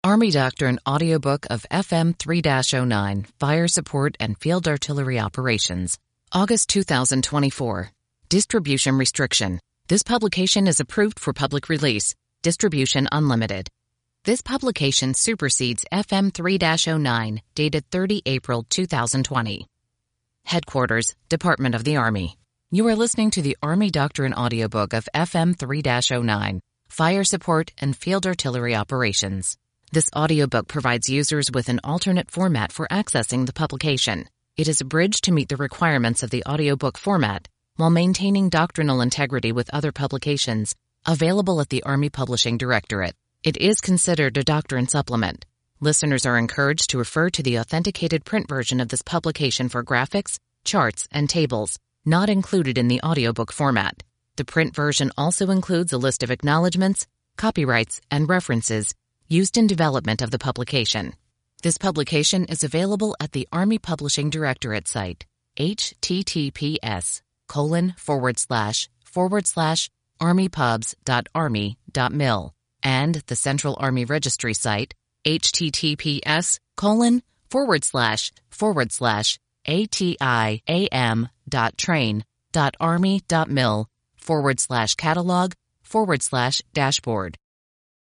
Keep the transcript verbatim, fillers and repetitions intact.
Army Doctrine audiobook of F M three dash oh nine, Fire Support and Field Artillery Operations, August two thousand twenty-four. Distribution Restriction. This publication is approved for public release. Distribution unlimited. This publication supersedes F M three dash oh nine, dated thirtieth of April two thousand twenty. Headquarters, Department of the Army. You are listening to the Army Doctrine audiobook of F M three dash oh nine, Fire Support and Field Artillery Operations. This audiobook provides users with an alternate format for accessing the publication. It is abridged to meet the requirements of the audiobook format while maintaining doctrinal integrity with other publications available at the Army Publishing Directorate. It is considered a doctrine supplement. Listeners are encouraged to refer to the authenticated print version of this publication for graphics, charts, and tables not included in the audiobook format. The print version also includes a list of acknowledgments, copyrights, and references used in development of the publication. This publication is available at the Army Publishing Directorate site, https colon forward slash forward slash armypubs.army.mil, and the Central Army Registry site, https colon forward slash forward slash atiam.train.army.mil forward slash catalog forward slash dashboard.